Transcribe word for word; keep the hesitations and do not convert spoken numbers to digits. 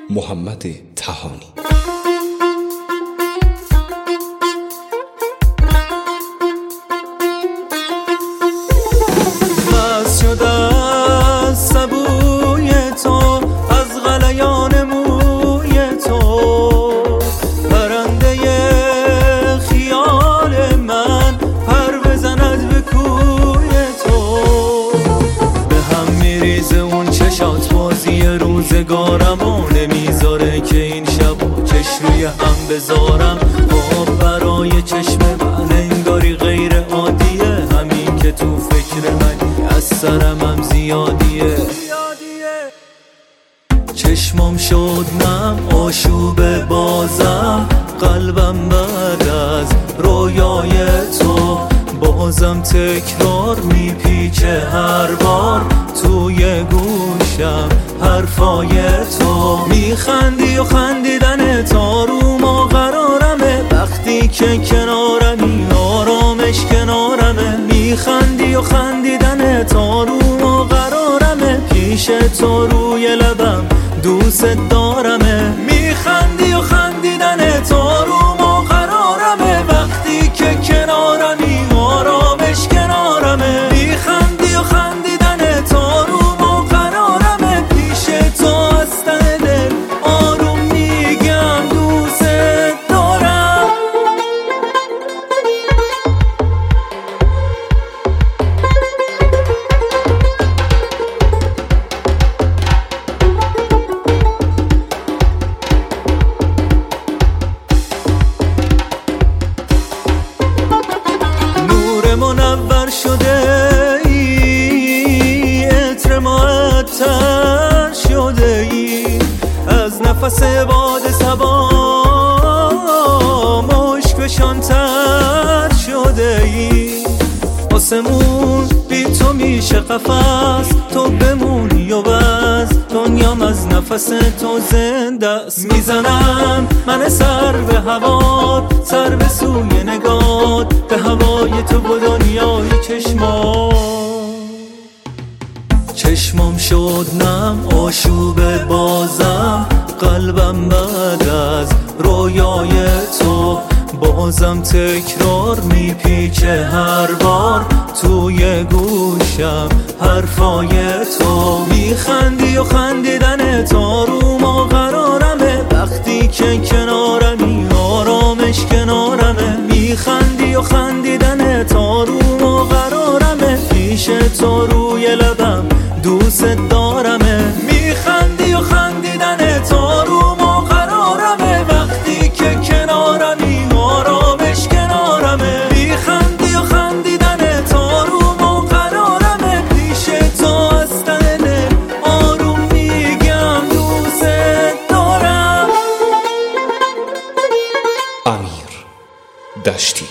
محمد طحانی. مست شده از سبوی تو، از غلیان موی تو، پرنده خیال من پر بزند به کوی تو. به هم میریزه اون چشات، بازی روزگارم و نمیذاره که این شب چش روی هم بذارم. آب برای چشم من انگاری غیر عادیه، همین که تو فکر منی از سرم هم زیادیه. چشمم شد نم آشوب بازم، قلبم بعد از رویای تو بازم تکرار میپیچه هر بار توی گوشم حرفای تو. میخندی و خندیدن تا رو ما قرارمه، وقتی که کنارمی آرامش کنارمه. میخندی و خندیدن تا رو ما قرارمه، پیش تو روی لبم دوست دارمه. میخندی و خندیدن تا رو ما قرارمه، وقتی که کنارمی آرامش کنارمه. میخندی و خندیدن تا رو ما قرارمه، پیش تو از ته دل آروم میگم دوست دارم. منور شده ای، عطر معطر شده ای، از نفس باد صبا مشکشان‌تر شده ای. آسمون بی تو میشه قفس، تو بمونی و بس دنیام از نفس تو زنده است. میزنم من سر به هوا، سر به سوی نگات، به هوای تو و دنیای چشما. چشمم شد نم آشوب بازم، قلبم بعد از رویای تو بازم تکرار میپیچه هر بار توی گوشم حرفای تو. میخندی و خندیدن تا رو ما قرارمه، وقتی که کنارمی آرامش کنارمه. میخندی و خندیدن تا رو ما قرارمه، پیش تو روی لبم دوست دارمه. میخندی و خندیدن تا رو ما قرارمه، وقتی که کنارمی آرامش کنارمه. میخندی و خندیدن تا رو ما قرارمه، پیش تو از ته دل آروم میگم دوست دارم. امیر دشتی.